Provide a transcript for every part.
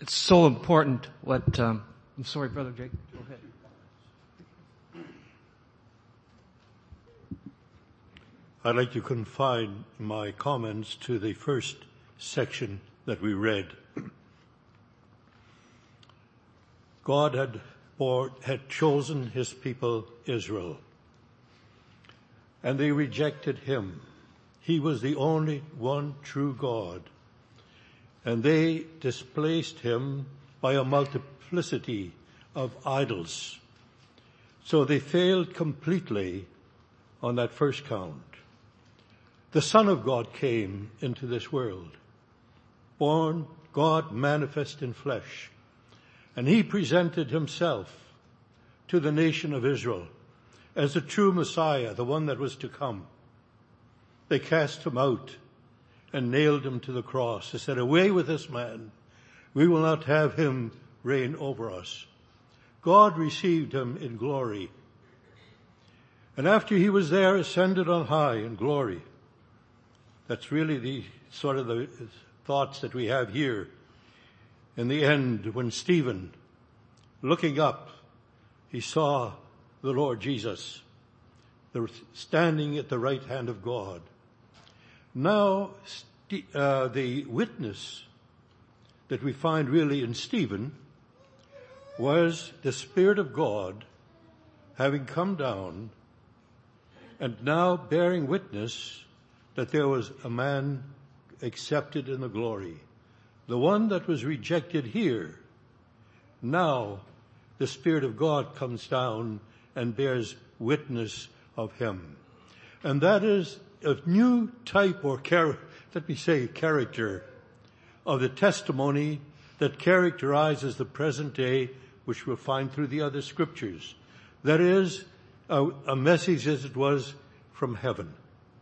It's so important what, I'm sorry, Brother Jake, go ahead. I'd like to confine my comments to the first section that we read. God had chosen his people Israel, and they rejected him. He was the only one true God, and they displaced him by a multiplicity of idols. So they failed completely on that first count. The Son of God came into this world, born God manifest in flesh, and he presented himself to the nation of Israel as the true Messiah, the one that was to come. They cast him out and nailed him to the cross. They said, "Away with this man. We will not have him reign over us." God received him in glory. And after he was there, ascended on high in glory. That's really the sort of the thoughts that we have here. In the end, when Stephen, looking up, he saw the Lord Jesus standing at the right hand of God. Now, the witness that we find really in Stephen was the Spirit of God having come down and now bearing witness that there was a man accepted in the glory. The one that was rejected here, now the Spirit of God comes down and bears witness of him. And that is a new type or character of the testimony that characterizes the present day, which we'll find through the other scriptures. That is a message as it was from heaven.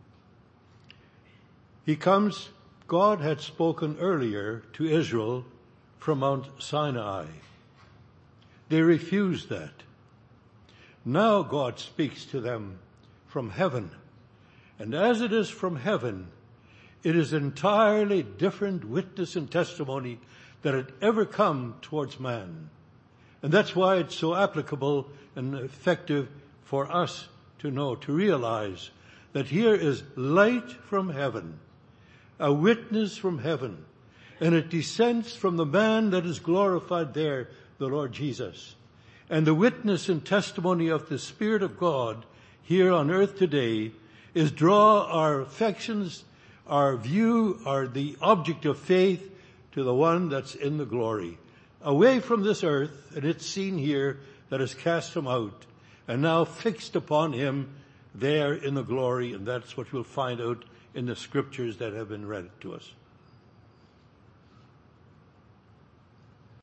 He comes, God had spoken earlier to Israel from Mount Sinai. They refused that. Now God speaks to them from heaven. And as it is from heaven, it is entirely different witness and testimony that had ever come towards man. And that's why it's so applicable and effective for us to know, to realize that here is light from heaven, a witness from heaven, and it descends from the man that is glorified there, the Lord Jesus. And the witness and testimony of the Spirit of God here on earth today is draw our affections, our view, the object of faith to the one that's in the glory. Away from this earth, and it's seen here that has cast him out, and now fixed upon him there in the glory, and that's what we'll find out in the scriptures that have been read to us.